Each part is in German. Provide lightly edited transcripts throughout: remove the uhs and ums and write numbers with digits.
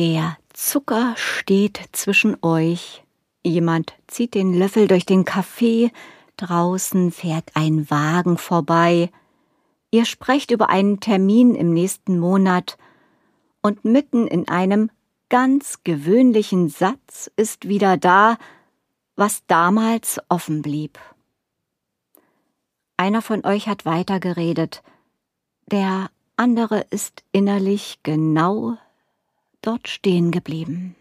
Der Zucker steht zwischen euch. Jemand zieht den Löffel durch den Kaffee. Draußen fährt ein Wagen vorbei. Ihr sprecht über einen Termin im nächsten Monat. Und mitten in einem ganz gewöhnlichen Satz ist wieder da, was damals offen blieb. Einer von euch hat weitergeredet. Der andere ist innerlich genau dort stehen geblieben.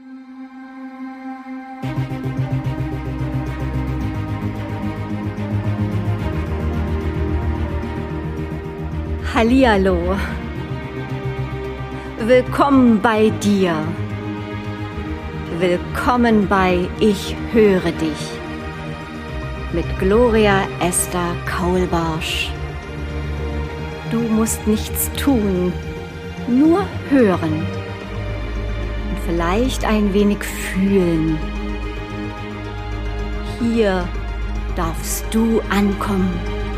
Hallihallo. Willkommen bei dir. Willkommen bei Ich höre dich. Mit Gloria Esther Kaulbarsch. Du musst nichts tun, nur hören. Und vielleicht ein wenig fühlen. Hier darfst du ankommen.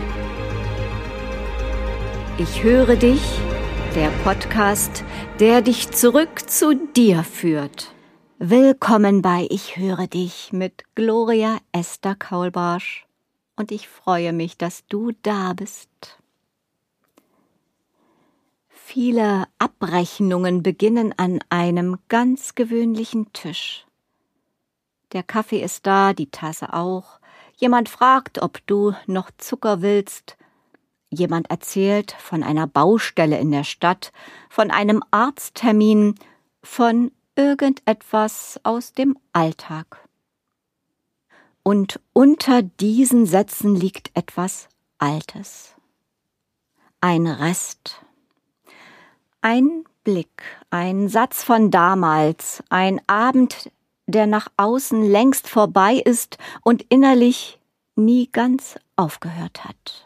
Ich höre dich, der Podcast, der dich zurück zu dir führt. Willkommen bei Ich höre dich mit Gloria Esther Kaulbarsch. Und ich freue mich, dass du da bist. Viele Abrechnungen beginnen an einem ganz gewöhnlichen Tisch. Der Kaffee ist da, die Tasse auch. Jemand fragt, ob du noch Zucker willst. Jemand erzählt von einer Baustelle in der Stadt, von einem Arzttermin, von irgendetwas aus dem Alltag. Und unter diesen Sätzen liegt etwas Altes. Ein Rest. Ein Blick, ein Satz von damals, ein Abend, der nach außen längst vorbei ist und innerlich nie ganz aufgehört hat.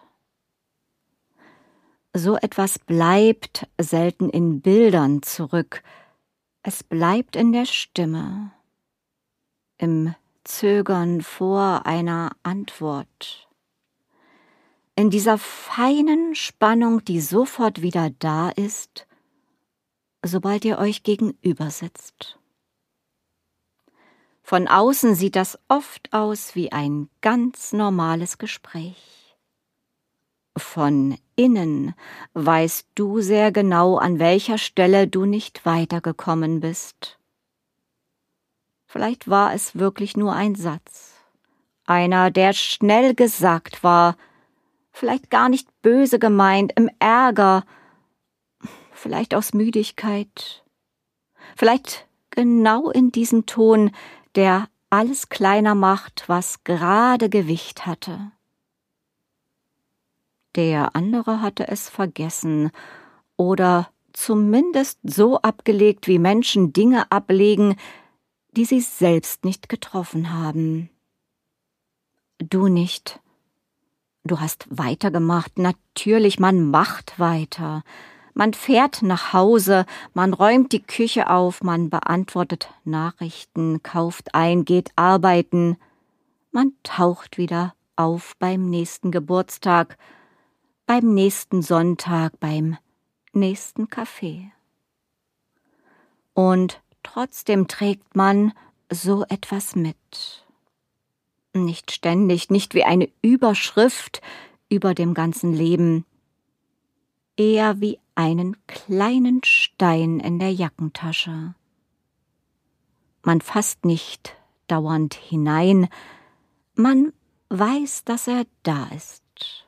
So etwas bleibt selten in Bildern zurück. Es bleibt in der Stimme, im Zögern vor einer Antwort, in dieser feinen Spannung, die sofort wieder da ist, sobald ihr euch gegenüber sitzt. Von außen sieht das oft aus wie ein ganz normales Gespräch. Von innen weißt du sehr genau, an welcher Stelle du nicht weitergekommen bist. Vielleicht war es wirklich nur ein Satz, einer, der schnell gesagt war, vielleicht gar nicht böse gemeint, im Ärger, vielleicht aus Müdigkeit, vielleicht genau in diesem Ton, der alles kleiner macht, was gerade Gewicht hatte. Der andere hatte es vergessen oder zumindest so abgelegt, wie Menschen Dinge ablegen, die sie selbst nicht getroffen haben. Du nicht. Du hast weitergemacht. Natürlich, man macht weiter. Man fährt nach Hause, man räumt die Küche auf, man beantwortet Nachrichten, kauft ein, geht arbeiten. Man taucht wieder auf beim nächsten Geburtstag, beim nächsten Sonntag, beim nächsten Kaffee. Und trotzdem trägt man so etwas mit. Nicht ständig, nicht wie eine Überschrift über dem ganzen Leben, eher wie einen kleinen Stein in der Jackentasche. Man fasst nicht dauernd hinein, man weiß, dass er da ist.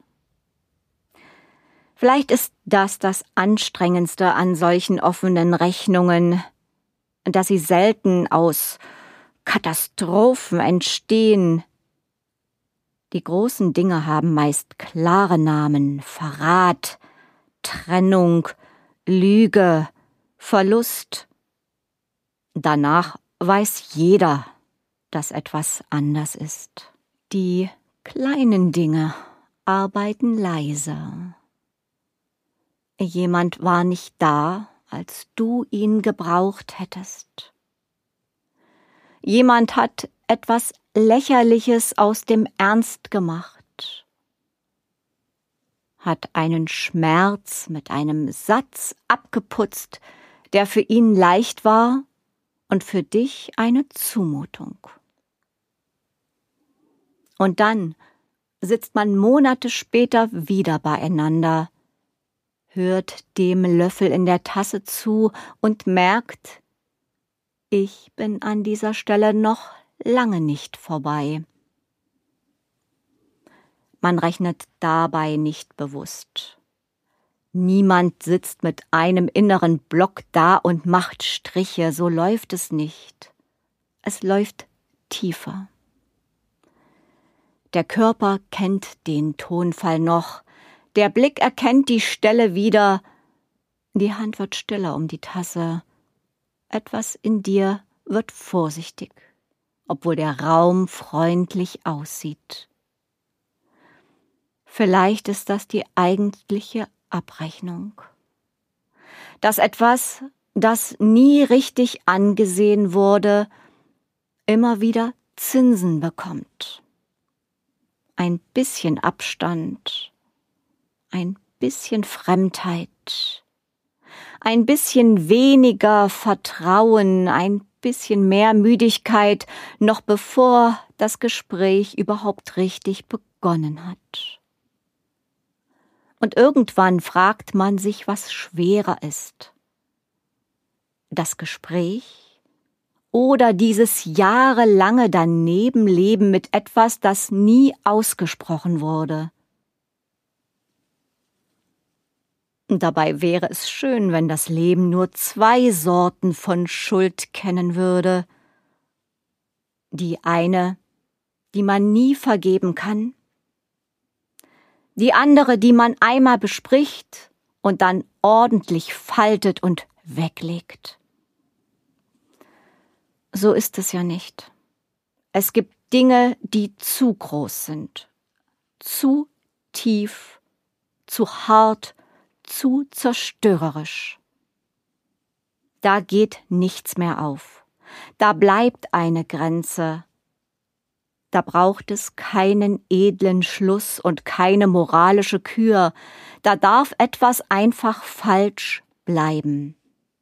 Vielleicht ist das Anstrengendste an solchen offenen Rechnungen, dass sie selten aus Katastrophen entstehen. Die großen Dinge haben meist klare Namen: Verrat, Trennung, Lüge, Verlust. Danach weiß jeder, dass etwas anders ist. Die kleinen Dinge arbeiten leiser. Jemand war nicht da, als du ihn gebraucht hättest. Jemand hat etwas Lächerliches aus dem Ernst gemacht, hat einen Schmerz mit einem Satz abgeputzt, der für ihn leicht war und für dich eine Zumutung. Und dann sitzt man Monate später wieder beieinander, hört dem Löffel in der Tasse zu und merkt, ich bin an dieser Stelle noch lange nicht vorbei. Man rechnet dabei nicht bewusst. Niemand sitzt mit einem inneren Block da und macht Striche, so läuft es nicht. Es läuft tiefer. Der Körper kennt den Tonfall noch, der Blick erkennt die Stelle wieder, die Hand wird stiller um die Tasse, etwas in dir wird vorsichtig, obwohl der Raum freundlich aussieht. Vielleicht ist das die eigentliche Abrechnung. Dass etwas, das nie richtig angesehen wurde, immer wieder Zinsen bekommt. Ein bisschen Abstand, ein bisschen Fremdheit, ein bisschen weniger Vertrauen, ein bisschen mehr Müdigkeit, noch bevor das Gespräch überhaupt richtig begonnen hat. Und irgendwann fragt man sich, was schwerer ist. Das Gespräch oder dieses jahrelange Danebenleben mit etwas, das nie ausgesprochen wurde. Und dabei wäre es schön, wenn das Leben nur 2 Sorten von Schuld kennen würde. Die eine, die man nie vergeben kann. Die andere, die man einmal bespricht und dann ordentlich faltet und weglegt. So ist es ja nicht. Es gibt Dinge, die zu groß sind, zu tief, zu hart, zu zerstörerisch. Da geht nichts mehr auf. Da bleibt eine Grenze. Da braucht es keinen edlen Schluss und keine moralische Kür. Da darf etwas einfach falsch bleiben.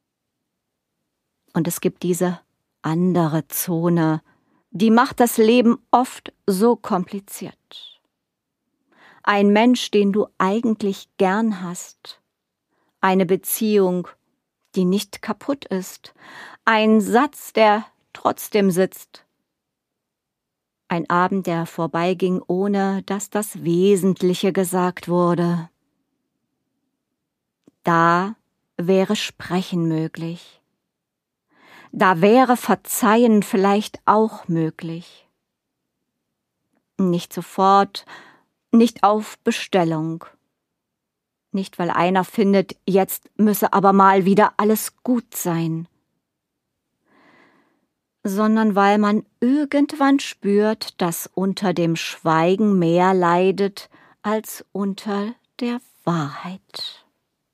Und es gibt diese andere Zone, die macht das Leben oft so kompliziert. Ein Mensch, den du eigentlich gern hast. Eine Beziehung, die nicht kaputt ist. Ein Satz, der trotzdem sitzt. Ein Abend, der vorbeiging, ohne dass das Wesentliche gesagt wurde. Da wäre Sprechen möglich. Da wäre Verzeihen vielleicht auch möglich. Nicht sofort, nicht auf Bestellung. Nicht, weil einer findet, jetzt müsse aber mal wieder alles gut sein. Sondern weil man irgendwann spürt, dass unter dem Schweigen mehr leidet als unter der Wahrheit.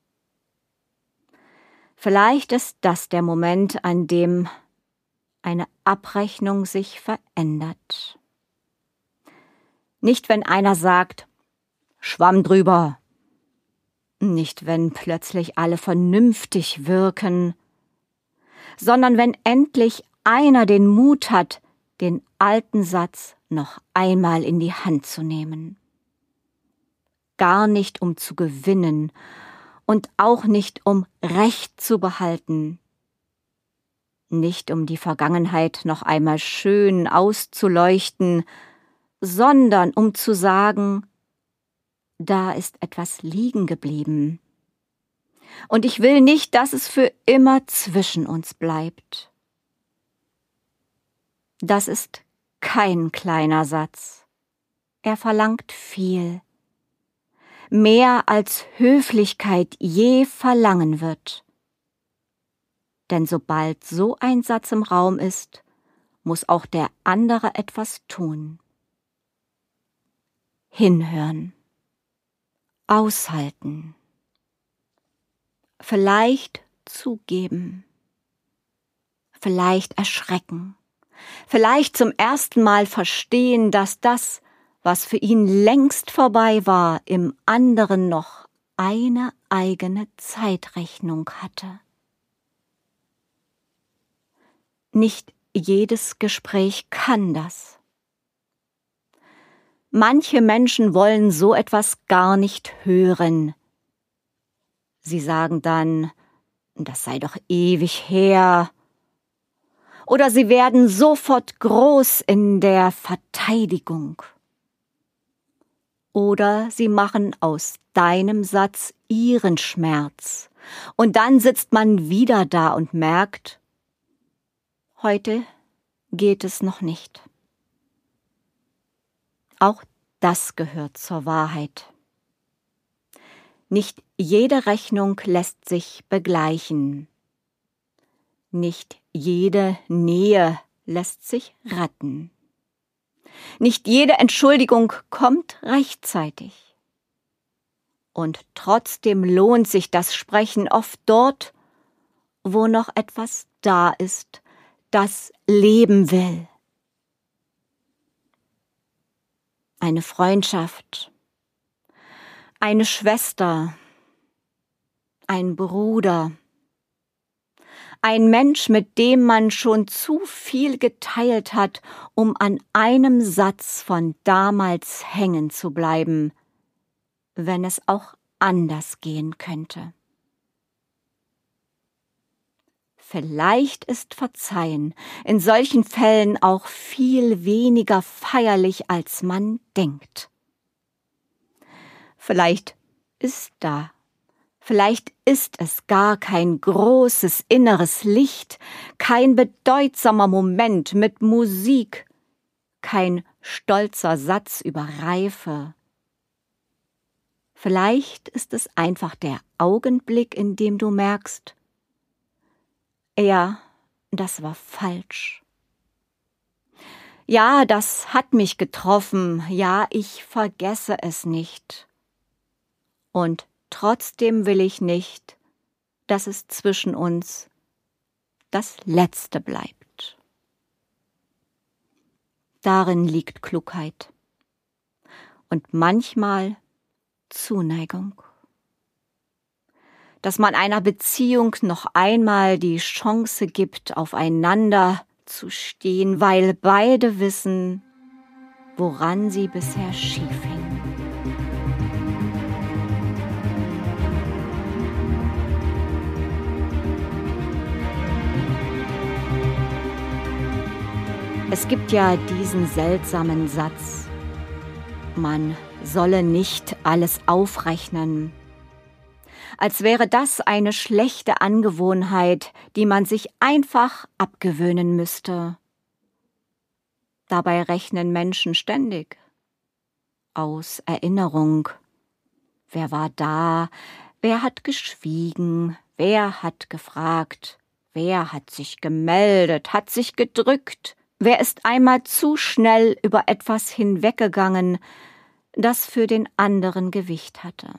Vielleicht ist das der Moment, an dem eine Abrechnung sich verändert. Nicht, wenn einer sagt, Schwamm drüber. Nicht, wenn plötzlich alle vernünftig wirken, sondern wenn endlich einer den Mut hat, den alten Satz noch einmal in die Hand zu nehmen. Gar nicht, um zu gewinnen und auch nicht, um Recht zu behalten. Nicht, um die Vergangenheit noch einmal schön auszuleuchten, sondern um zu sagen, da ist etwas liegen geblieben. Und ich will nicht, dass es für immer zwischen uns bleibt. Das ist kein kleiner Satz. Er verlangt viel. Mehr als Höflichkeit je verlangen wird. Denn sobald so ein Satz im Raum ist, muss auch der andere etwas tun. Hinhören. Aushalten. Vielleicht zugeben. Vielleicht erschrecken. Vielleicht zum ersten Mal verstehen, dass das, was für ihn längst vorbei war, im anderen noch eine eigene Zeitrechnung hatte. Nicht jedes Gespräch kann das. Manche Menschen wollen so etwas gar nicht hören. Sie sagen dann, das sei doch ewig her. Oder sie werden sofort groß in der Verteidigung. Oder sie machen aus deinem Satz ihren Schmerz. Und dann sitzt man wieder da und merkt, heute geht es noch nicht. Auch das gehört zur Wahrheit. Nicht jede Rechnung lässt sich begleichen. Nicht jede Nähe lässt sich retten. Nicht jede Entschuldigung kommt rechtzeitig. Und trotzdem lohnt sich das Sprechen oft dort, wo noch etwas da ist, das leben will. Eine Freundschaft, eine Schwester, ein Bruder, ein Mensch, mit dem man schon zu viel geteilt hat, um an einem Satz von damals hängen zu bleiben, wenn es auch anders gehen könnte. Vielleicht ist Verzeihen in solchen Fällen auch viel weniger feierlich, als man denkt. Vielleicht ist es gar kein großes inneres Licht, kein bedeutsamer Moment mit Musik, kein stolzer Satz über Reife. Vielleicht ist es einfach der Augenblick, in dem du merkst, ja, das war falsch. Ja, das hat mich getroffen, ja, ich vergesse es nicht. Und trotzdem will ich nicht, dass es zwischen uns das Letzte bleibt. Darin liegt Klugheit und manchmal Zuneigung. Dass man einer Beziehung noch einmal die Chance gibt, aufeinander zu stehen, weil beide wissen, woran sie bisher schief hingen. Es gibt ja diesen seltsamen Satz, man solle nicht alles aufrechnen, als wäre das eine schlechte Angewohnheit, die man sich einfach abgewöhnen müsste. Dabei rechnen Menschen ständig. Aus Erinnerung. Wer war da? Wer hat geschwiegen? Wer hat gefragt? Wer hat sich gemeldet? Hat sich gedrückt? Wer ist einmal zu schnell über etwas hinweggegangen, das für den anderen Gewicht hatte?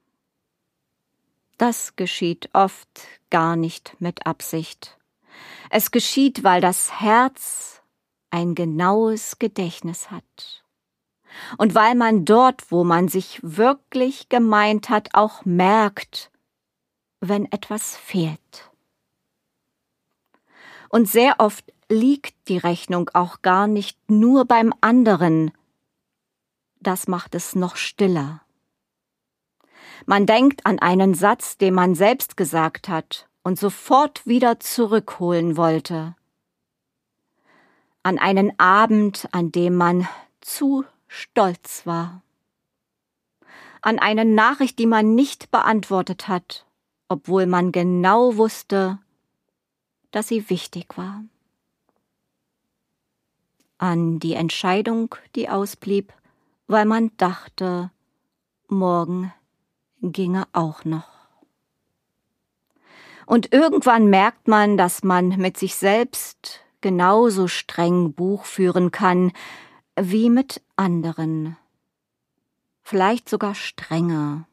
Das geschieht oft gar nicht mit Absicht. Es geschieht, weil das Herz ein genaues Gedächtnis hat. Und weil man dort, wo man sich wirklich gemeint hat, auch merkt, wenn etwas fehlt. Und sehr oft liegt die Rechnung auch gar nicht nur beim anderen. Das macht es noch stiller. Man denkt an einen Satz, den man selbst gesagt hat und sofort wieder zurückholen wollte. An einen Abend, an dem man zu stolz war. An eine Nachricht, die man nicht beantwortet hat, obwohl man genau wusste, dass sie wichtig war. An die Entscheidung, die ausblieb, weil man dachte, morgen ginge auch noch. Und irgendwann merkt man, dass man mit sich selbst genauso streng Buch führen kann wie mit anderen. Vielleicht sogar strenger.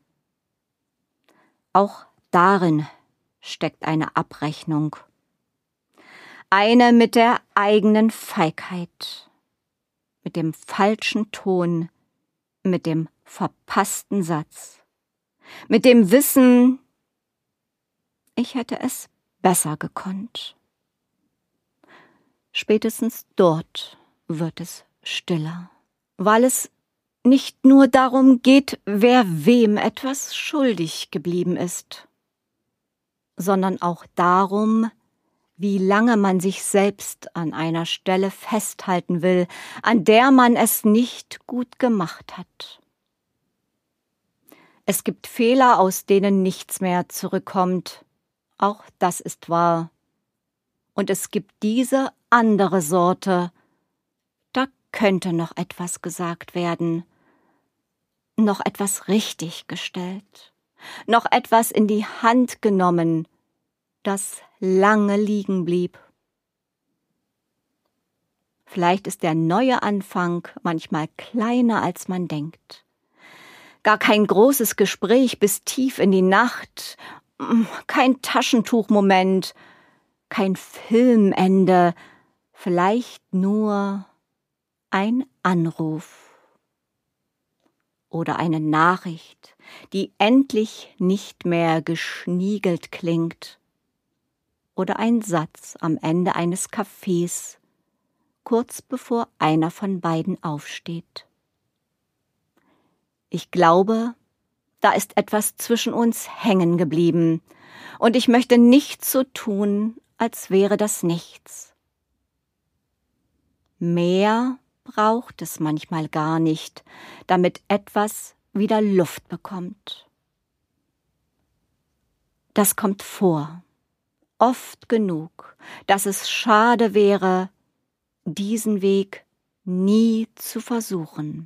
Auch darin steckt eine Abrechnung. Eine mit der eigenen Feigheit, mit dem falschen Ton, mit dem verpassten Satz, mit dem Wissen, ich hätte es besser gekonnt. Spätestens dort wird es stiller, weil es nicht nur darum geht, wer wem etwas schuldig geblieben ist, sondern auch darum, wie lange man sich selbst an einer Stelle festhalten will, an der man es nicht gut gemacht hat. Es gibt Fehler, aus denen nichts mehr zurückkommt. Auch das ist wahr. Und es gibt diese andere Sorte. Da könnte noch etwas gesagt werden, noch etwas richtiggestellt, noch etwas in die Hand genommen, das lange liegen blieb. Vielleicht ist der neue Anfang manchmal kleiner, als man denkt. Gar kein großes Gespräch bis tief in die Nacht, kein Taschentuchmoment, kein Filmende, vielleicht nur ein Anruf oder eine Nachricht, die endlich nicht mehr geschniegelt klingt, oder ein Satz am Ende eines Cafés, kurz bevor einer von beiden aufsteht. Ich glaube, da ist etwas zwischen uns hängen geblieben, und ich möchte nicht so tun, als wäre das nichts. Mehr braucht es manchmal gar nicht, damit etwas wieder Luft bekommt. Das kommt vor, oft genug, dass es schade wäre, diesen Weg nie zu versuchen.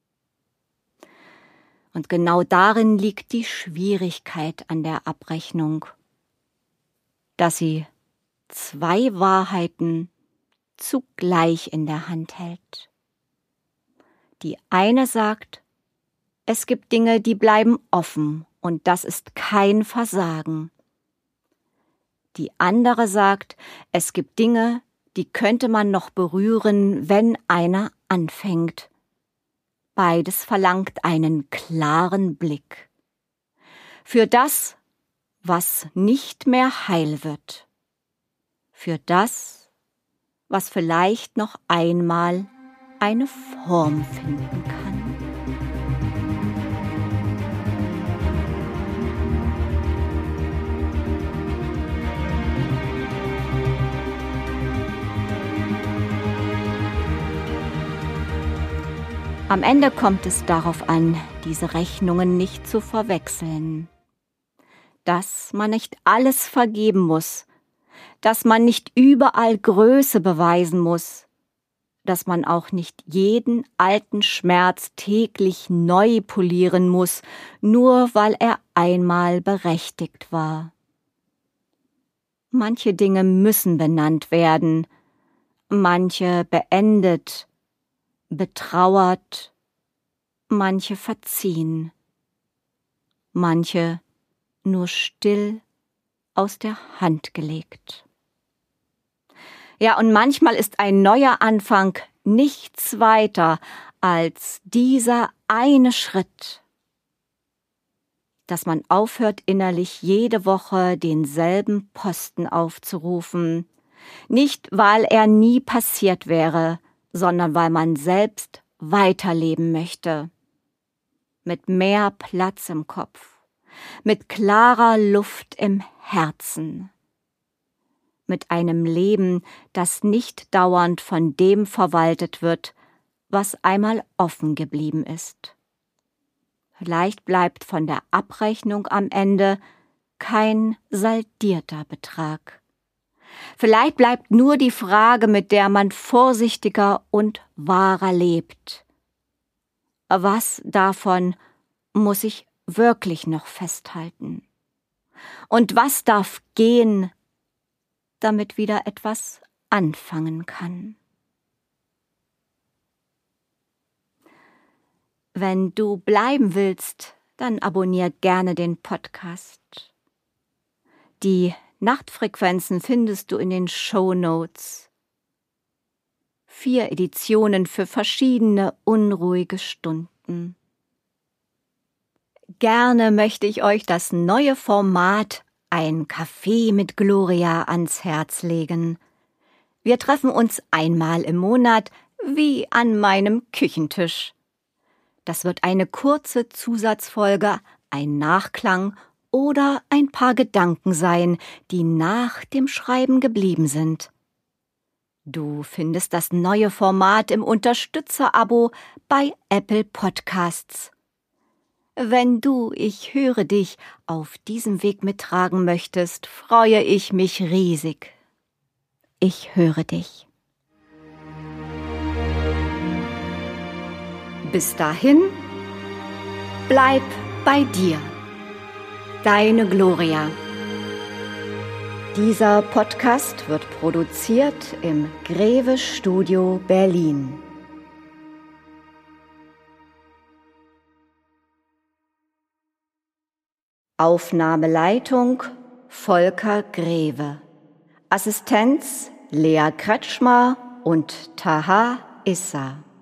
Und genau darin liegt die Schwierigkeit an der Abrechnung, dass sie zwei Wahrheiten zugleich in der Hand hält. Die eine sagt, es gibt Dinge, die bleiben offen, und das ist kein Versagen. Die andere sagt, es gibt Dinge, die könnte man noch berühren, wenn einer anfängt. Beides verlangt einen klaren Blick. Für das, was nicht mehr heil wird. Für das, was vielleicht noch einmal eine Form finden kann. Am Ende kommt es darauf an, diese Rechnungen nicht zu verwechseln. Dass man nicht alles vergeben muss, dass man nicht überall Größe beweisen muss, dass man auch nicht jeden alten Schmerz täglich neu polieren muss, nur weil er einmal berechtigt war. Manche Dinge müssen benannt werden, manche beendet, betrauert, manche verziehen, manche nur still aus der Hand gelegt. Ja, und manchmal ist ein neuer Anfang nichts weiter als dieser eine Schritt, dass man aufhört, innerlich jede Woche denselben Posten aufzurufen, nicht weil er nie passiert wäre, sondern weil man selbst weiterleben möchte. Mit mehr Platz im Kopf, mit klarer Luft im Herzen, mit einem Leben, das nicht dauernd von dem verwaltet wird, was einmal offen geblieben ist. Vielleicht bleibt von der Abrechnung am Ende kein saldierter Betrag. Vielleicht bleibt nur die Frage, mit der man vorsichtiger und wahrer lebt. Was davon muss ich wirklich noch festhalten? Und was darf gehen, damit wieder etwas anfangen kann? Wenn du bleiben willst, dann abonnier gerne den Podcast. Die Nachtfrequenzen findest du in den Shownotes. 4 Editionen für verschiedene unruhige Stunden. Gerne möchte ich euch das neue Format Ein Café mit Gloria ans Herz legen. Wir treffen uns einmal im Monat, wie an meinem Küchentisch. Das wird eine kurze Zusatzfolge, ein Nachklang oder ein paar Gedanken sein, die nach dem Schreiben geblieben sind. Du findest das neue Format im Unterstützer-Abo bei Apple Podcasts. Wenn du Ich höre dich auf diesem Weg mittragen möchtest, freue ich mich riesig. Ich höre dich. Bis dahin, bleib bei dir. Deine Gloria. Dieser Podcast wird produziert im Greve Studio Berlin. Aufnahmeleitung Volker Greve. Assistenz Lea Kretschmer und Taha Issa.